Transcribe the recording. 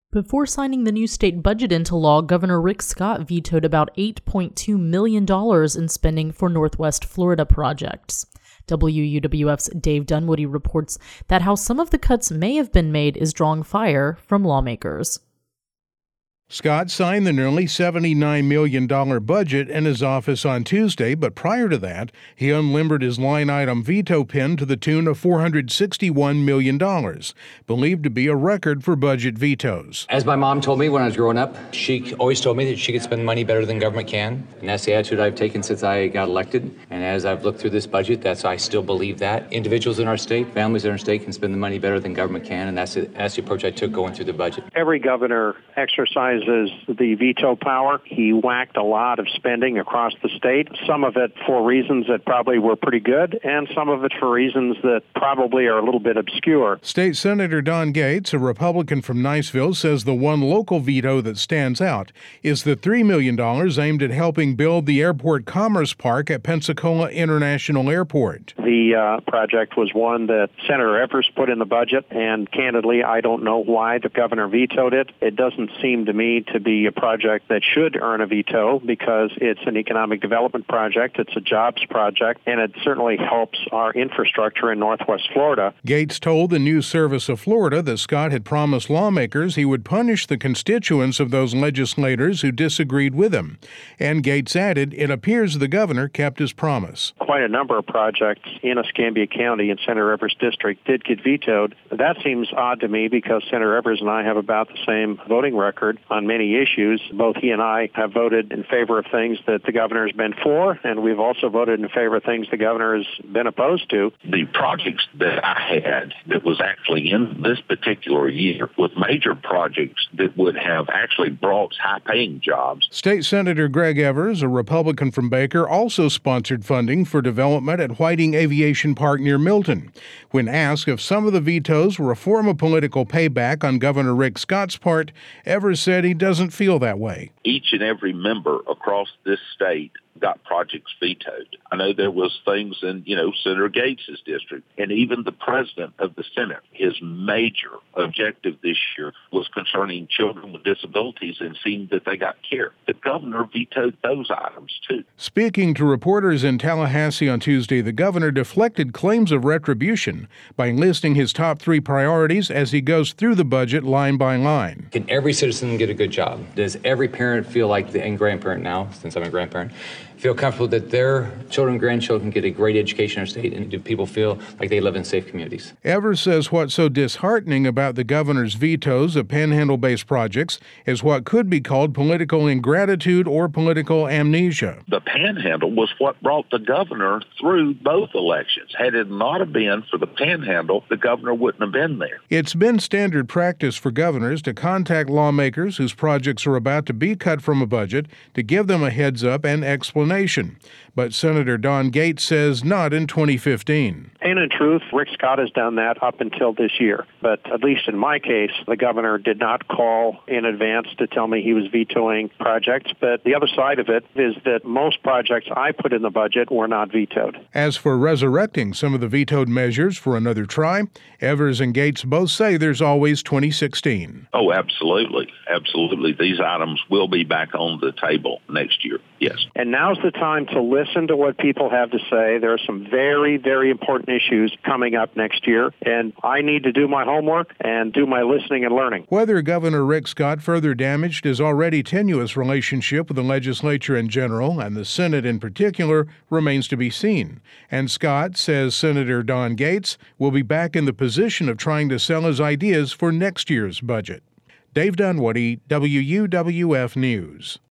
Before signing the new state budget into law, Governor Rick Scott vetoed about $8.2 million in spending for Northwest Florida projects. WUWF's Dave Dunwoody reports that how some of the cuts may have been made is drawing fire from lawmakers. Scott signed the nearly $79 million budget in his office on Tuesday, but prior to that, he unlimbered his line-item veto pen to the tune of $461 million, believed to be a record for budget vetoes. As my mom told me when I was growing up, she always told me that she could spend money better than government can, and that's the attitude I've taken since I got elected. And as I've looked through this budget, I still believe that. Individuals in our state, families in our state can spend the money better than government can, and that's the approach I took going through the budget. Every governor exercises the veto power. He whacked a lot of spending across the state, some of it for reasons that probably were pretty good, and some of it for reasons that probably are a little bit obscure. State Senator Don Gates, a Republican from Niceville, says the one local veto that stands out is the $3 million aimed at helping build the airport commerce park at Pensacola International Airport. The project was one that Senator Evers put in the budget, and candidly, I don't know why the governor vetoed it. It doesn't seem to me to be a project that should earn a veto because it's an economic development project, it's a jobs project, and it certainly helps our infrastructure in Northwest Florida. Gates told the News Service of Florida that Scott had promised lawmakers he would punish the constituents of those legislators who disagreed with him. And Gates added, it appears the governor kept his promise. Quite a number of projects in Escambia County and Senator Evers' district did get vetoed. That seems odd to me because Senator Evers and I have about the same voting record on many issues. Both he and I have voted in favor of things that the governor has been for, and we've also voted in favor of things the governor has been opposed to. The projects that I had that was actually in this particular year with major projects that would have actually brought high-paying jobs. State Senator Greg Evers, a Republican from Baker, also sponsored funding for development at Whiting Aviation Park near Milton. When asked if some of the vetoes were a form of political payback on Governor Rick Scott's part, Evers said he doesn't feel that way. Each and every member across this state got projects vetoed. I know there was things in, Senator Gates' district, and even the president of the Senate, his major objective this year was concerning children with disabilities and seeing that they got care. The governor vetoed those items, too. Speaking to reporters in Tallahassee on Tuesday, the governor deflected claims of retribution by listing his top three priorities as he goes through the budget line by line. Can every citizen get a good job? Does every parent feel like, and grandparent now, since I'm a grandparent, feel comfortable that their children and grandchildren get a great education in our state, and do people feel like they live in safe communities? Evers says what's so disheartening about the governor's vetoes of Panhandle-based projects is what could be called political ingratitude or political amnesia. The Panhandle was what brought the governor through both elections. Had it not have been for the Panhandle, the governor wouldn't have been there. It's been standard practice for governors to contact lawmakers whose projects are about to be cut from a budget to give them a heads up and explanation. But Senator Don Gates says not in 2015. And in truth, Rick Scott has done that up until this year. But at least in my case, the governor did not call in advance to tell me he was vetoing projects. But the other side of it is that most projects I put in the budget were not vetoed. As for resurrecting some of the vetoed measures for another try, Evers and Gates both say there's always 2016. Oh, absolutely. Absolutely. These items will be back on the table next year. Yes. And now's the time to listen to what people have to say. There are some very, very important issues coming up next year, and I need to do my homework and do my listening and learning. Whether Governor Rick Scott further damaged his already tenuous relationship with the legislature in general and the Senate in particular remains to be seen. And Scott, says Senator Don Gates, will be back in the position of trying to sell his ideas for next year's budget. Dave Dunwoody, WUWF News.